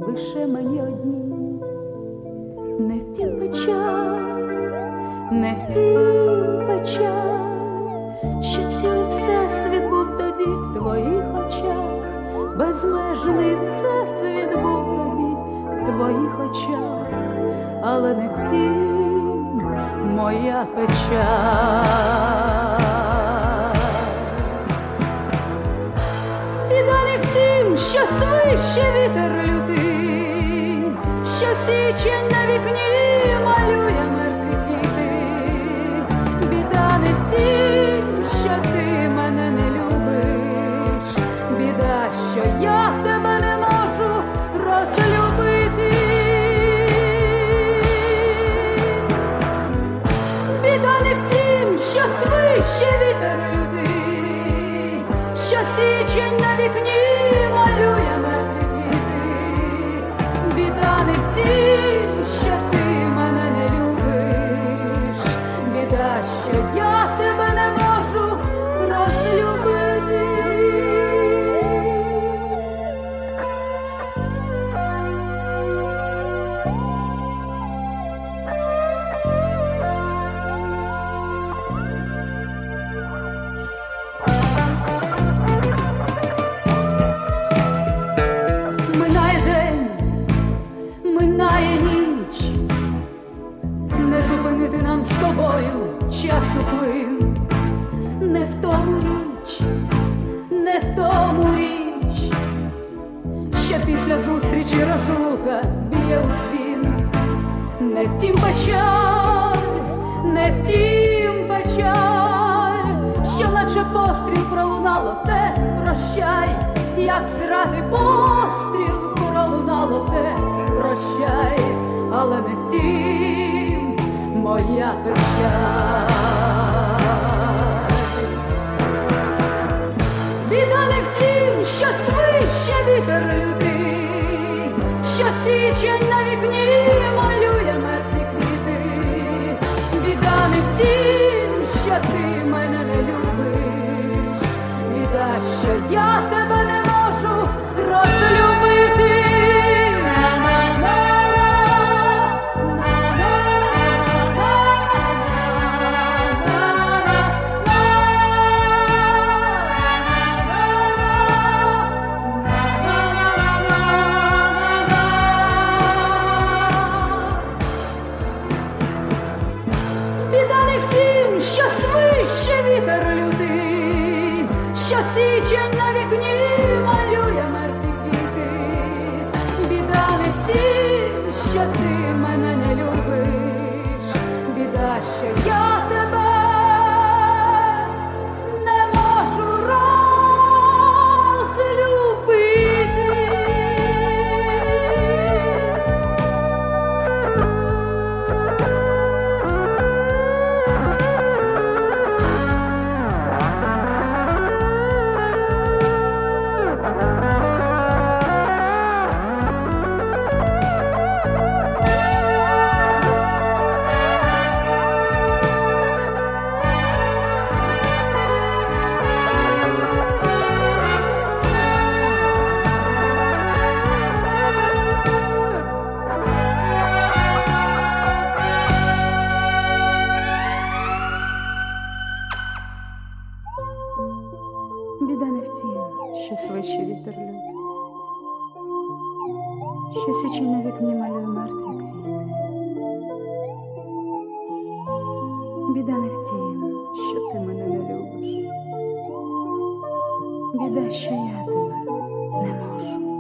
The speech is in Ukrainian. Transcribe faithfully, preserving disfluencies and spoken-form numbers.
лише мені одній. Не втім печаль, не втім печаль, що цілий всесвіт був тоді в твоїх очах, безмежний всесвіт був тоді в твоїх очах, але не втім моя печаль. Біда не втім, що свище вітер лютий, що січень на вікні малює мертві квіти. Біда не втім, що ти мене не любиш, біда, що я тебе не можу розлюбити. Біда не втім, що свище вітер лютий, що січень на вікні малює мертві квіти. Біда не втім, що ти мене не любиш, біда, що я тебе не можу розлюбити. Минає день, минає ніч, не зупинити нам з тобою часу плин. Не в тому річ, не в тому річ, що після зустрічі розлука б'є у дзвін. Не втім печаль, не втім печаль, що наче постріл пролунало те прощай, як зради постріл пролунало те прощай, але не втім моя печаль. Біда не втім, що свище вітер лютий, що січень на вікні малює мертві квіти. Біда не втім, що ти мене не любиш, біда, що я тебе не можу розлюбити. Біда не втім, що свище вітер лютий, що січень на вікні малює мертві квіти. Біда не втім, що ти мене не любиш, біда, що я тебе не можу розлюбити. Біда не втім, що свище вітер лютий, що січень на вікні малює мертві квіти. Біда не втім, що ти мене не любиш, біда, що я тебе не можу